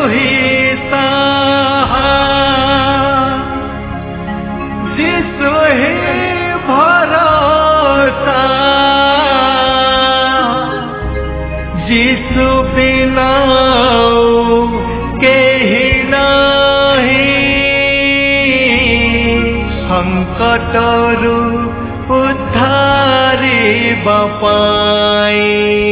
ही सहा, यीशु ही भरोसा, यीशु बिना केही नहीं, संकटरू उद्धारिबा पाई।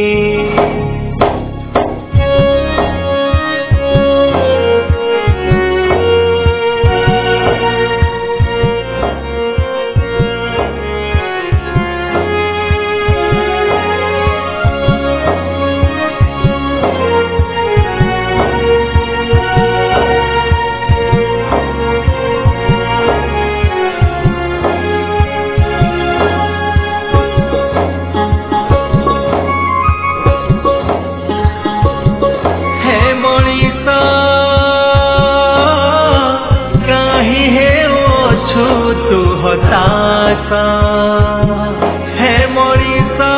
हे मनीषा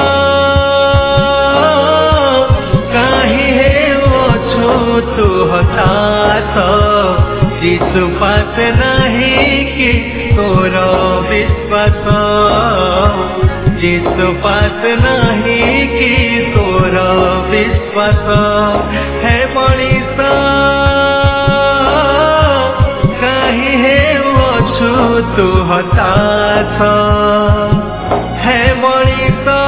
कहीं है ओछो तू हताश, यीशु पास नहीं कि तोर विश्वास, यीशु पास नहीं कि तोर विश्वास। हे मनीषा कहीं है ओछो तू हताश, हे मनीषा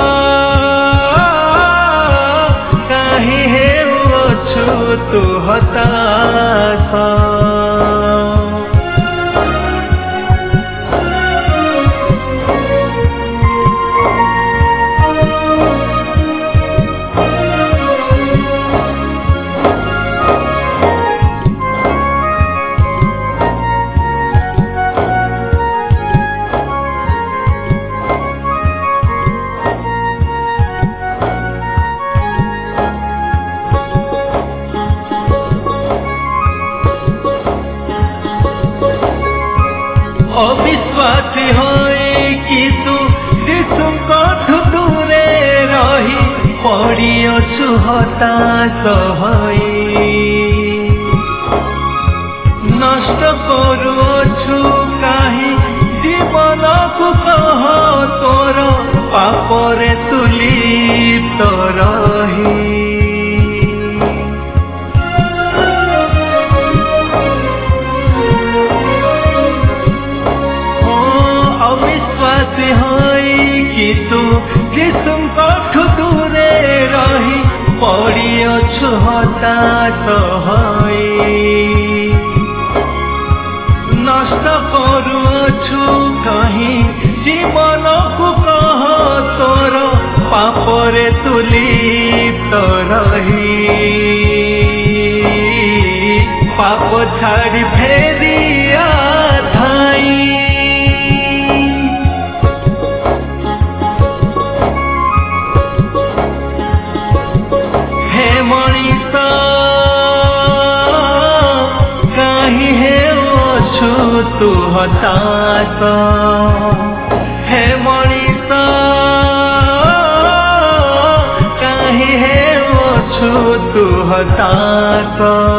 कहीं है ओछो तू हताश। अविश्वासी होए कि तू यीशुଙ୍କଠୁ दूरे रही पड़िअछु हताश होई, नष्ट करुअछु काहे जीवनକୁ कह तोर पापरे तू लिप्त रही। कि तू यीशुଙ୍କଠୁ दूरे रही पड़िअछु हताश होई, नष्ट करुअछु कहीं जीवनକୁ कह तोर पापरे तू लिप्त रही। पाप छाड़ी फेरिया धाई, तू हताश, हे मनीषा कहीं है ओछो तू हताश।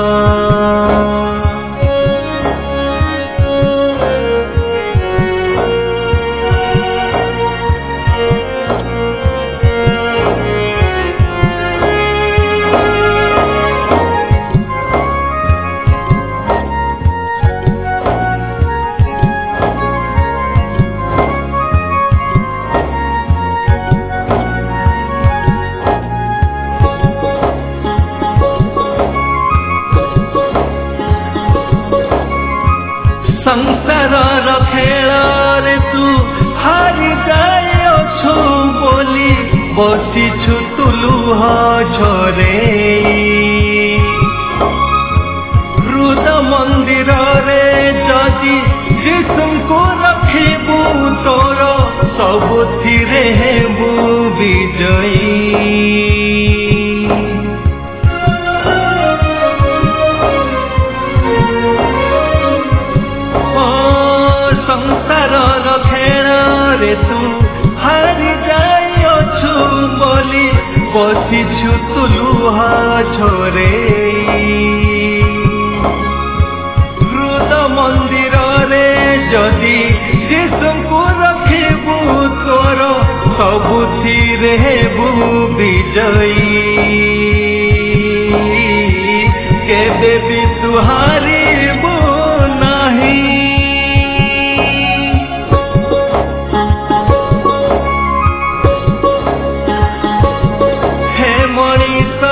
संसार खेल रे तू हारी जाइछु बोली बसिछु तू लुह झरे, हृद मंदिर रे जदि यीशुଙ୍କୁ रखिबू तोर सबुथिरे हेबू विजयी। संसार खेल रे तू हारी जाइछु बोली बसिछु तू लुह झरे, केबे भी तू हारिबु नाही। हे मनीष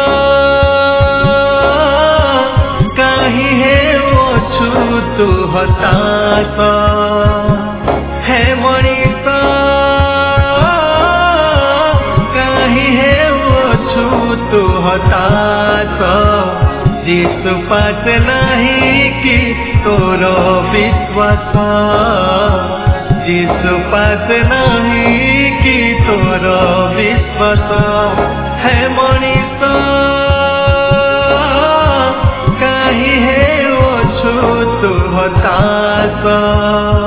काहे हेउछु तू हताश, हे मनीष काहे हेउछु तू हताश। यीशु पास नहीं कि तोर विश्वास, यीशु पास नहीं कि तोर विश्वास। हे मनीष काहे हेउछु तू हताश।